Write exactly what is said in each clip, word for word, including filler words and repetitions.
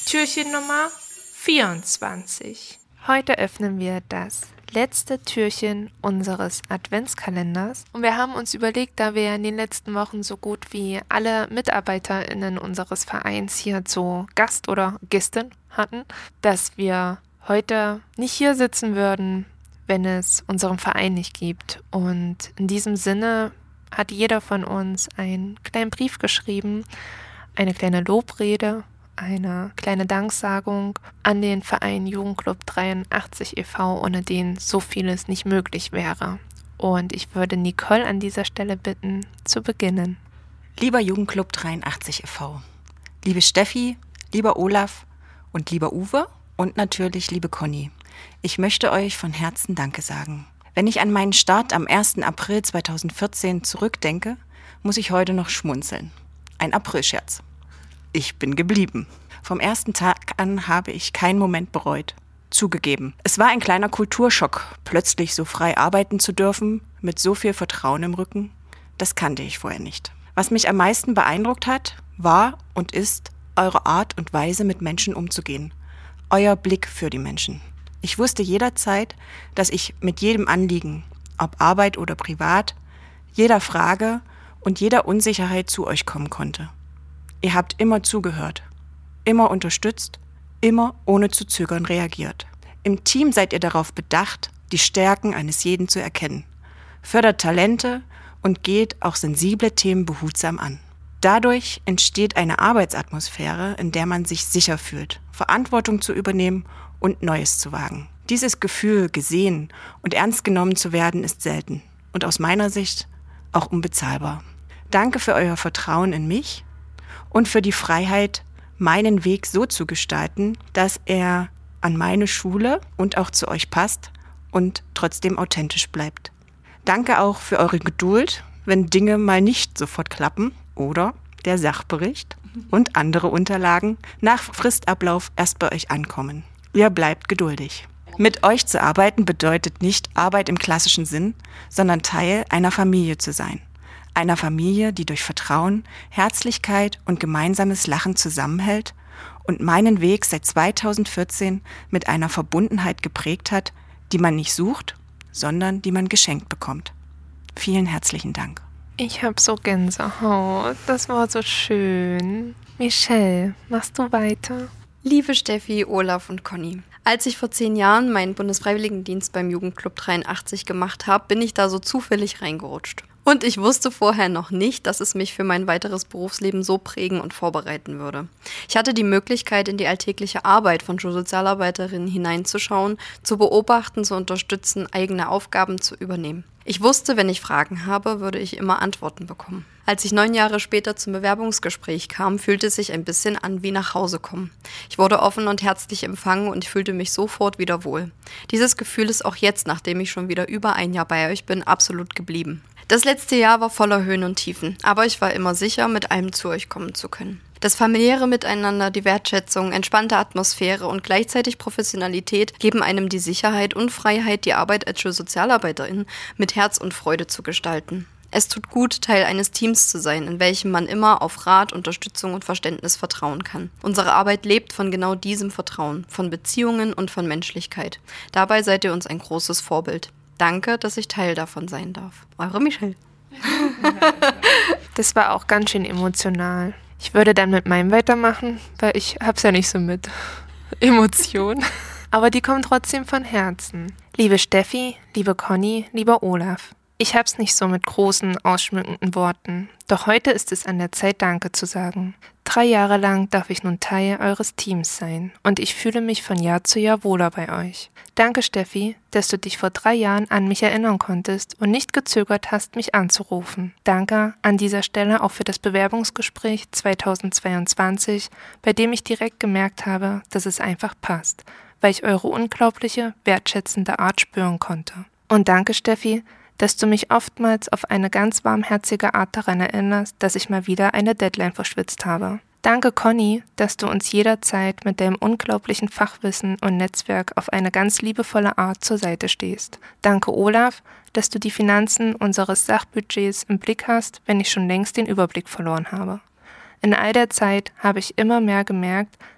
Türchen Nummer vierundzwanzig. Heute öffnen wir das letzte Türchen unseres Adventskalenders und wir haben uns überlegt, da wir in den letzten Wochen so gut wie alle MitarbeiterInnen unseres Vereins hier zu Gast oder Gästin hatten, dass wir heute nicht hier sitzen würden, wenn es unseren Verein nicht gibt. Und in diesem Sinne hat jeder von uns einen kleinen Brief geschrieben, eine kleine Lobrede, eine kleine Danksagung an den Verein Jugendclub dreiundachtzig e V, ohne den so vieles nicht möglich wäre. Und ich würde Nicole an dieser Stelle bitten, zu beginnen. Lieber Jugendclub dreiundachtzig e V, liebe Steffi, lieber Olaf und lieber Uwe und natürlich liebe Conny, ich möchte euch von Herzen Danke sagen. Wenn ich an meinen Start am ersten April zweitausendvierzehn zurückdenke, muss ich heute noch schmunzeln. Ein Aprilscherz. Ich bin geblieben. Vom ersten Tag an habe ich keinen Moment bereut. Zugegeben. Es war ein kleiner Kulturschock, plötzlich so frei arbeiten zu dürfen, mit so viel Vertrauen im Rücken. Das kannte ich vorher nicht. Was mich am meisten beeindruckt hat, war und ist eure Art und Weise, mit Menschen umzugehen. Euer Blick für die Menschen. Ich wusste jederzeit, dass ich mit jedem Anliegen, ob Arbeit oder privat, jeder Frage und jeder Unsicherheit zu euch kommen konnte. Ihr habt immer zugehört, immer unterstützt, immer ohne zu zögern reagiert. Im Team seid ihr darauf bedacht, die Stärken eines jeden zu erkennen, fördert Talente und geht auch sensible Themen behutsam an. Dadurch entsteht eine Arbeitsatmosphäre, in der man sich sicher fühlt, Verantwortung zu übernehmen und Neues zu wagen. Dieses Gefühl, gesehen und ernst genommen zu werden, ist selten und aus meiner Sicht auch unbezahlbar. Danke für euer Vertrauen in mich und für die Freiheit, meinen Weg so zu gestalten, dass er an meine Schule und auch zu euch passt und trotzdem authentisch bleibt. Danke auch für eure Geduld, wenn Dinge mal nicht sofort klappen oder der Sachbericht und andere Unterlagen nach Fristablauf erst bei euch ankommen. Ihr bleibt geduldig. Mit euch zu arbeiten bedeutet nicht Arbeit im klassischen Sinn, sondern Teil einer Familie zu sein. Einer Familie, die durch Vertrauen, Herzlichkeit und gemeinsames Lachen zusammenhält und meinen Weg seit zweitausendvierzehn mit einer Verbundenheit geprägt hat, die man nicht sucht, sondern die man geschenkt bekommt. Vielen herzlichen Dank. Ich hab so Gänsehaut. Das war so schön. Michelle, machst du weiter? Liebe Steffi, Olaf und Conny, als ich vor zehn Jahren meinen Bundesfreiwilligendienst beim Jugendclub dreiundachtzig gemacht habe, bin ich da so zufällig reingerutscht. Und ich wusste vorher noch nicht, dass es mich für mein weiteres Berufsleben so prägen und vorbereiten würde. Ich hatte die Möglichkeit, in die alltägliche Arbeit von Schulsozialarbeiterinnen hineinzuschauen, zu beobachten, zu unterstützen, eigene Aufgaben zu übernehmen. Ich wusste, wenn ich Fragen habe, würde ich immer Antworten bekommen. Als ich neun Jahre später zum Bewerbungsgespräch kam, fühlte es sich ein bisschen an wie nach Hause kommen. Ich wurde offen und herzlich empfangen und ich fühlte mich sofort wieder wohl. Dieses Gefühl ist auch jetzt, nachdem ich schon wieder über ein Jahr bei euch bin, absolut geblieben. Das letzte Jahr war voller Höhen und Tiefen, aber ich war immer sicher, mit allem zu euch kommen zu können. Das familiäre Miteinander, die Wertschätzung, entspannte Atmosphäre und gleichzeitig Professionalität geben einem die Sicherheit und Freiheit, die Arbeit als Schulsozialarbeiterin mit Herz und Freude zu gestalten. Es tut gut, Teil eines Teams zu sein, in welchem man immer auf Rat, Unterstützung und Verständnis vertrauen kann. Unsere Arbeit lebt von genau diesem Vertrauen, von Beziehungen und von Menschlichkeit. Dabei seid ihr uns ein großes Vorbild. Danke, dass ich Teil davon sein darf. Eure Michelle. Das war auch ganz schön emotional. Ich würde dann mit meinem weitermachen, weil ich hab's ja nicht so mit Emotionen. Aber die kommen trotzdem von Herzen. Liebe Steffi, liebe Conny, lieber Olaf. Ich hab's nicht so mit großen, ausschmückenden Worten. Doch heute ist es an der Zeit, Danke zu sagen. Drei Jahre lang darf ich nun Teil eures Teams sein. Und ich fühle mich von Jahr zu Jahr wohler bei euch. Danke, Steffi, dass du dich vor drei Jahren an mich erinnern konntest und nicht gezögert hast, mich anzurufen. Danke an dieser Stelle auch für das Bewerbungsgespräch zweitausendzweiundzwanzig, bei dem ich direkt gemerkt habe, dass es einfach passt, weil ich eure unglaubliche, wertschätzende Art spüren konnte. Und danke, Steffi, dass du mich oftmals auf eine ganz warmherzige Art daran erinnerst, dass ich mal wieder eine Deadline verschwitzt habe. Danke, Conny, dass du uns jederzeit mit deinem unglaublichen Fachwissen und Netzwerk auf eine ganz liebevolle Art zur Seite stehst. Danke, Olaf, dass du die Finanzen unseres Sachbudgets im Blick hast, wenn ich schon längst den Überblick verloren habe. In all der Zeit habe ich immer mehr gemerkt,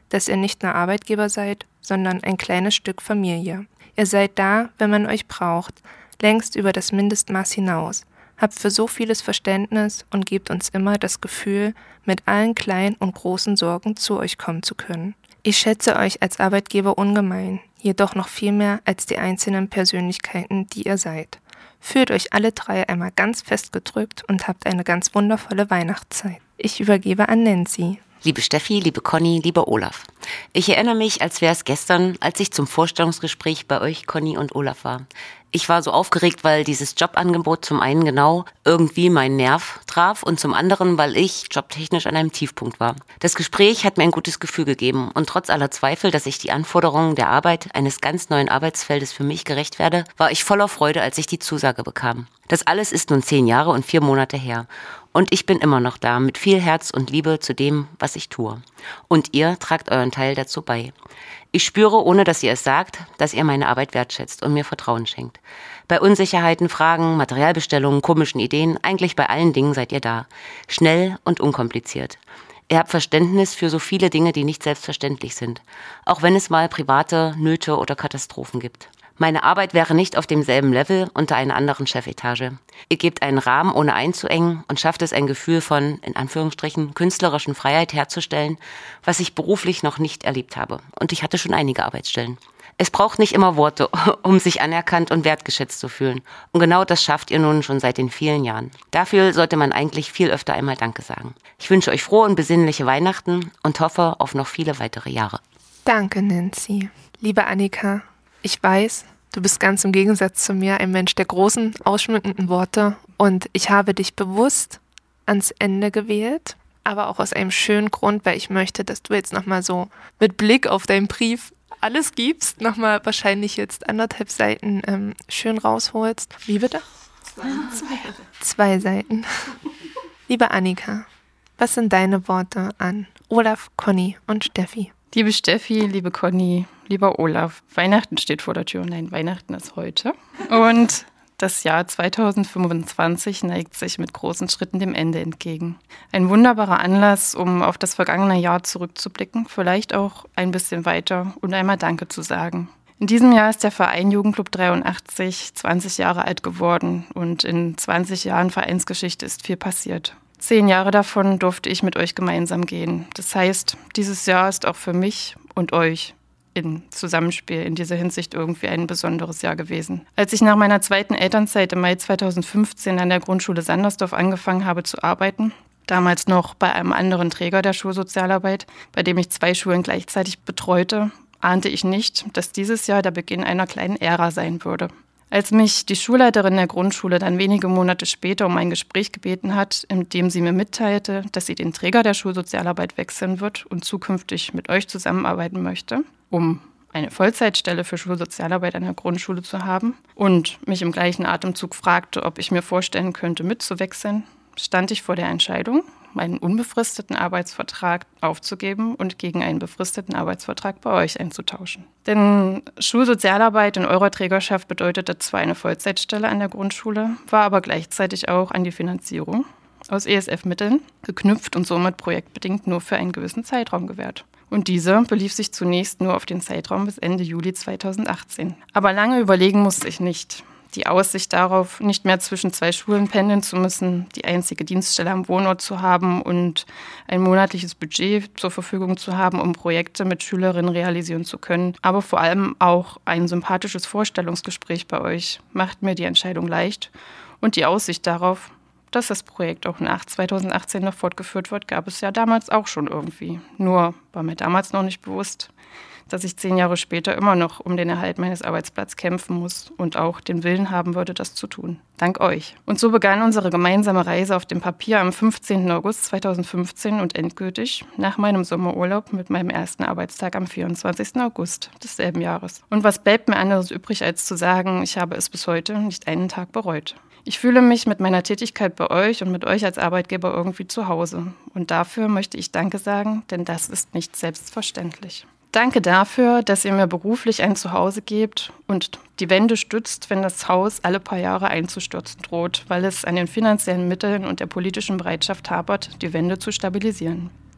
dass ihr nicht nur Arbeitgeber seid, sondern ein kleines Stück Familie. Ihr seid da, wenn man euch braucht, längst über das Mindestmaß hinaus, habt für so vieles Verständnis und gebt uns immer das Gefühl, mit allen kleinen und großen Sorgen zu euch kommen zu können. Ich schätze euch als Arbeitgeber ungemein, jedoch noch viel mehr als die einzelnen Persönlichkeiten, die ihr seid. Fühlt euch alle drei einmal ganz fest gedrückt und habt eine ganz wundervolle Weihnachtszeit. Ich übergebe an Nancy. Liebe Steffi, liebe Conny, lieber Olaf. Ich erinnere mich, als wäre es gestern, als ich zum Vorstellungsgespräch bei euch, Conny und Olaf, war. Ich war so aufgeregt, weil dieses Jobangebot zum einen genau irgendwie meinen Nerv traf und zum anderen, weil ich jobtechnisch an einem Tiefpunkt war. Das Gespräch hat mir ein gutes Gefühl gegeben und trotz aller Zweifel, dass ich die Anforderungen der Arbeit eines ganz neuen Arbeitsfeldes für mich gerecht werde, war ich voller Freude, als ich die Zusage bekam. Das alles ist nun zehn Jahre und vier Monate her. Und ich bin immer noch da, mit viel Herz und Liebe zu dem, was ich tue. Und ihr tragt euren Teil dazu bei. Ich spüre, ohne dass ihr es sagt, dass ihr meine Arbeit wertschätzt und mir Vertrauen schenkt. Bei Unsicherheiten, Fragen, Materialbestellungen, komischen Ideen, eigentlich bei allen Dingen seid ihr da. Schnell und unkompliziert. Ihr habt Verständnis für so viele Dinge, die nicht selbstverständlich sind. Auch wenn es mal private Nöte oder Katastrophen gibt. Meine Arbeit wäre nicht auf demselben Level unter einer anderen Chefetage. Ihr gebt einen Rahmen, ohne einzuengen und schafft es, ein Gefühl von, in Anführungsstrichen, künstlerischen Freiheit herzustellen, was ich beruflich noch nicht erlebt habe. Und ich hatte schon einige Arbeitsstellen. Es braucht nicht immer Worte, um sich anerkannt und wertgeschätzt zu fühlen. Und genau das schafft ihr nun schon seit den vielen Jahren. Dafür sollte man eigentlich viel öfter einmal Danke sagen. Ich wünsche euch frohe und besinnliche Weihnachten und hoffe auf noch viele weitere Jahre. Danke, Nancy. Liebe Annika, ich weiß, du bist ganz im Gegensatz zu mir ein Mensch der großen, ausschmückenden Worte und ich habe dich bewusst ans Ende gewählt, aber auch aus einem schönen Grund, weil ich möchte, dass du jetzt nochmal so mit Blick auf deinen Brief alles gibst, nochmal wahrscheinlich jetzt anderthalb Seiten ähm, schön rausholst. Wie bitte? Zwei. Zwei, Zwei Seiten. Liebe Annika, was sind deine Worte an Olaf, Conny und Steffi? Liebe Steffi, liebe Conny, lieber Olaf, Weihnachten steht vor der Tür. Nein, Weihnachten ist heute. Und das Jahr zweitausendfünfundzwanzig neigt sich mit großen Schritten dem Ende entgegen. Ein wunderbarer Anlass, um auf das vergangene Jahr zurückzublicken, vielleicht auch ein bisschen weiter und einmal Danke zu sagen. In diesem Jahr ist der Verein Jugendclub dreiundachtzig zwanzig Jahre alt geworden und in zwanzig Jahren Vereinsgeschichte ist viel passiert. Zehn Jahre davon durfte ich mit euch gemeinsam gehen. Das heißt, dieses Jahr ist auch für mich und euch in Zusammenspiel in dieser Hinsicht irgendwie ein besonderes Jahr gewesen. Als ich nach meiner zweiten Elternzeit im Mai zweitausendfünfzehn an der Grundschule Sandersdorf angefangen habe zu arbeiten, damals noch bei einem anderen Träger der Schulsozialarbeit, bei dem ich zwei Schulen gleichzeitig betreute, ahnte ich nicht, dass dieses Jahr der Beginn einer kleinen Ära sein würde. Als mich die Schulleiterin der Grundschule dann wenige Monate später um ein Gespräch gebeten hat, in dem sie mir mitteilte, dass sie den Träger der Schulsozialarbeit wechseln wird und zukünftig mit euch zusammenarbeiten möchte, um eine Vollzeitstelle für Schulsozialarbeit an der Grundschule zu haben und mich im gleichen Atemzug fragte, ob ich mir vorstellen könnte, mitzuwechseln, stand ich vor der Entscheidung, meinen unbefristeten Arbeitsvertrag aufzugeben und gegen einen befristeten Arbeitsvertrag bei euch einzutauschen. Denn Schulsozialarbeit in eurer Trägerschaft bedeutete zwar eine Vollzeitstelle an der Grundschule, war aber gleichzeitig auch an die Finanzierung aus E S F-Mitteln geknüpft und somit projektbedingt nur für einen gewissen Zeitraum gewährt. Und dieser belief sich zunächst nur auf den Zeitraum bis Ende Juli zweitausendachtzehn. Aber lange überlegen musste ich nicht. Die Aussicht darauf, nicht mehr zwischen zwei Schulen pendeln zu müssen, die einzige Dienststelle am Wohnort zu haben und ein monatliches Budget zur Verfügung zu haben, um Projekte mit Schülerinnen realisieren zu können, aber vor allem auch ein sympathisches Vorstellungsgespräch bei euch, macht mir die Entscheidung leicht. Und die Aussicht darauf, dass das Projekt auch nach zweitausendachtzehn noch fortgeführt wird, gab es ja damals auch schon irgendwie. Nur war mir damals noch nicht bewusst, dass ich zehn Jahre später immer noch um den Erhalt meines Arbeitsplatzes kämpfen muss und auch den Willen haben würde, das zu tun. Dank euch. Und so begann unsere gemeinsame Reise auf dem Papier am fünfzehnten August zweitausendfünfzehn und endgültig nach meinem Sommerurlaub mit meinem ersten Arbeitstag am vierundzwanzigsten August desselben Jahres. Und was bleibt mir anderes übrig, als zu sagen, ich habe es bis heute nicht einen Tag bereut. Ich fühle mich mit meiner Tätigkeit bei euch und mit euch als Arbeitgeber irgendwie zu Hause. Und dafür möchte ich Danke sagen, denn das ist nicht selbstverständlich. Danke dafür, dass ihr mir beruflich ein Zuhause gebt und die Wände stützt, wenn das Haus alle paar Jahre einzustürzen droht, weil es an den finanziellen Mitteln und der politischen Bereitschaft hapert, die Wände zu stabilisieren.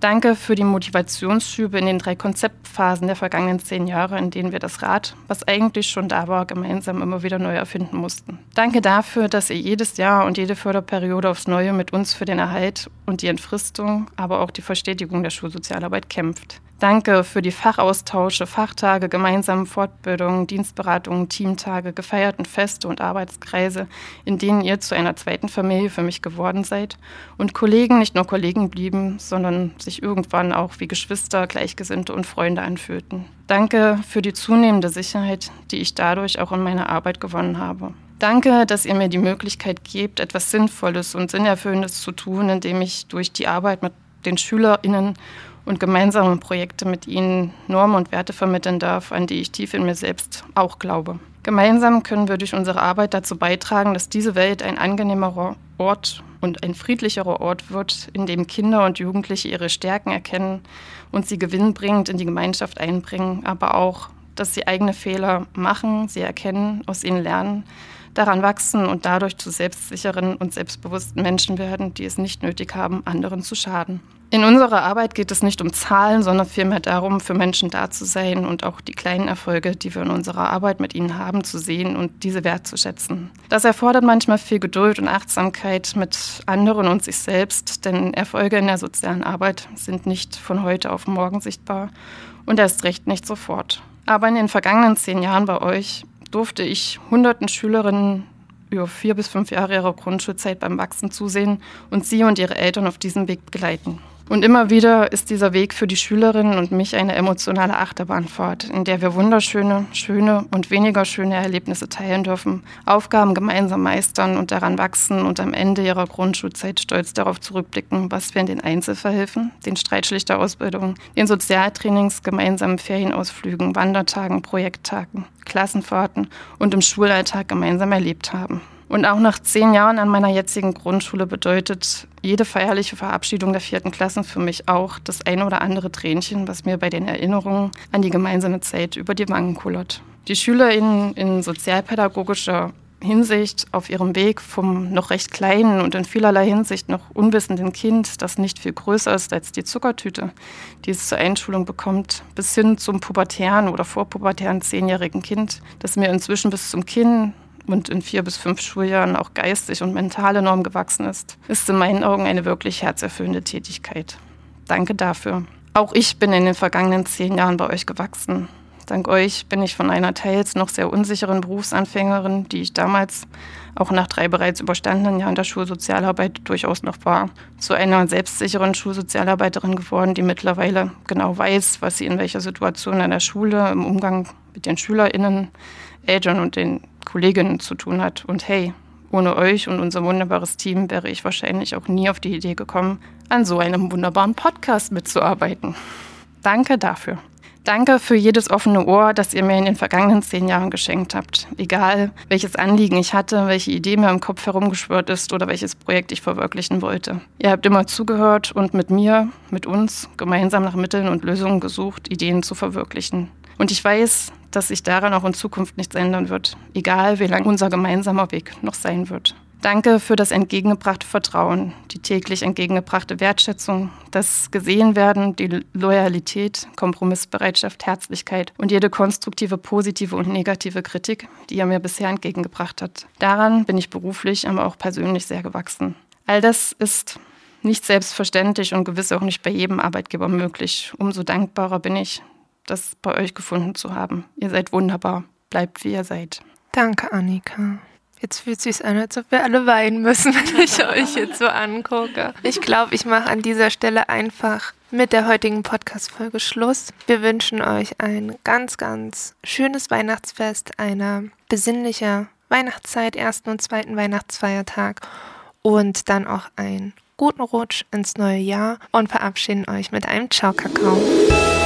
Danke für die Motivationsschübe in den drei Konzeptphasen der vergangenen zehn Jahre, in denen wir das Rad, was eigentlich schon da war, gemeinsam immer wieder neu erfinden mussten. Danke dafür, dass ihr jedes Jahr und jede Förderperiode aufs Neue mit uns für den Erhalt und die Entfristung, aber auch die Verstetigung der Schulsozialarbeit kämpft. Danke für die Fachaustausche, Fachtage, gemeinsame Fortbildungen, Dienstberatungen, Teamtage, gefeierten Feste und Arbeitskreise, in denen ihr zu einer zweiten Familie für mich geworden seid und Kollegen nicht nur Kollegen blieben, sondern sich irgendwann auch wie Geschwister, Gleichgesinnte und Freunde anfühlten. Danke für die zunehmende Sicherheit, die ich dadurch auch in meiner Arbeit gewonnen habe. Danke, dass ihr mir die Möglichkeit gebt, etwas Sinnvolles und Sinnerfüllendes zu tun, indem ich durch die Arbeit mit den SchülerInnen und gemeinsame Projekte mit ihnen Normen und Werte vermitteln darf, an die ich tief in mir selbst auch glaube. Gemeinsam können wir durch unsere Arbeit dazu beitragen, dass diese Welt ein angenehmerer Ort und ein friedlicherer Ort wird, in dem Kinder und Jugendliche ihre Stärken erkennen und sie gewinnbringend in die Gemeinschaft einbringen, aber auch, dass sie eigene Fehler machen, sie erkennen, aus ihnen lernen, daran wachsen und dadurch zu selbstsicheren und selbstbewussten Menschen werden, die es nicht nötig haben, anderen zu schaden. In unserer Arbeit geht es nicht um Zahlen, sondern vielmehr darum, für Menschen da zu sein und auch die kleinen Erfolge, die wir in unserer Arbeit mit ihnen haben, zu sehen und diese wertzuschätzen. Das erfordert manchmal viel Geduld und Achtsamkeit mit anderen und sich selbst, denn Erfolge in der sozialen Arbeit sind nicht von heute auf morgen sichtbar und erst recht nicht sofort. Aber in den vergangenen zehn Jahren bei euch durfte ich hunderten Schülerinnen über vier bis fünf Jahre ihrer Grundschulzeit beim Wachsen zusehen und sie und ihre Eltern auf diesem Weg begleiten. Und immer wieder ist dieser Weg für die Schülerinnen und mich eine emotionale Achterbahnfahrt, in der wir wunderschöne, schöne und weniger schöne Erlebnisse teilen dürfen, Aufgaben gemeinsam meistern und daran wachsen und am Ende ihrer Grundschulzeit stolz darauf zurückblicken, was wir in den Einzelverhilfen, den Streitschlichterausbildungen, den Sozialtrainings, gemeinsamen Ferienausflügen, Wandertagen, Projekttagen, Klassenfahrten und im Schulalltag gemeinsam erlebt haben. Und auch nach zehn Jahren an meiner jetzigen Grundschule bedeutet jede feierliche Verabschiedung der vierten Klassen für mich auch das eine oder andere Tränchen, was mir bei den Erinnerungen an die gemeinsame Zeit über die Wangen kullert. Die SchülerInnen in sozialpädagogischer Hinsicht auf ihrem Weg vom noch recht kleinen und in vielerlei Hinsicht noch unwissenden Kind, das nicht viel größer ist als die Zuckertüte, die es zur Einschulung bekommt, bis hin zum pubertären oder vorpubertären zehnjährigen Kind, das mir inzwischen bis zum Kinn und in vier bis fünf Schuljahren auch geistig und mental enorm gewachsen ist, ist in meinen Augen eine wirklich herzerfüllende Tätigkeit. Danke dafür. Auch ich bin in den vergangenen zehn Jahren bei euch gewachsen. Dank euch bin ich von einer teils noch sehr unsicheren Berufsanfängerin, die ich damals auch nach drei bereits überstandenen Jahren der Schulsozialarbeit durchaus noch war, zu einer selbstsicheren Schulsozialarbeiterin geworden, die mittlerweile genau weiß, was sie in welcher Situation an der Schule, im Umgang mit den SchülerInnen, Eltern und den Kolleginnen zu tun hat. Und hey, ohne euch und unser wunderbares Team wäre ich wahrscheinlich auch nie auf die Idee gekommen, an so einem wunderbaren Podcast mitzuarbeiten. Danke dafür. Danke für jedes offene Ohr, das ihr mir in den vergangenen zehn Jahren geschenkt habt. Egal, welches Anliegen ich hatte, welche Idee mir im Kopf herumgeschwirrt ist oder welches Projekt ich verwirklichen wollte. Ihr habt immer zugehört und mit mir, mit uns, gemeinsam nach Mitteln und Lösungen gesucht, Ideen zu verwirklichen. Und ich weiß, dass sich daran auch in Zukunft nichts ändern wird, egal wie lang unser gemeinsamer Weg noch sein wird. Danke für das entgegengebrachte Vertrauen, die täglich entgegengebrachte Wertschätzung, das Gesehenwerden, die Loyalität, Kompromissbereitschaft, Herzlichkeit und jede konstruktive, positive und negative Kritik, die ihr mir bisher entgegengebracht habt. Daran bin ich beruflich, aber auch persönlich sehr gewachsen. All das ist nicht selbstverständlich und gewiss auch nicht bei jedem Arbeitgeber möglich. Umso dankbarer bin ich, das bei euch gefunden zu haben. Ihr seid wunderbar. Bleibt, wie ihr seid. Danke, Annika. Jetzt fühlt es sich an, als ob wir alle weinen müssen, wenn ich euch jetzt so angucke. Ich glaube, ich mache an dieser Stelle einfach mit der heutigen Podcast-Folge Schluss. Wir wünschen euch ein ganz, ganz schönes Weihnachtsfest, eine besinnliche Weihnachtszeit, ersten und zweiten Weihnachtsfeiertag und dann auch einen guten Rutsch ins neue Jahr und verabschieden euch mit einem Ciao, Kakao.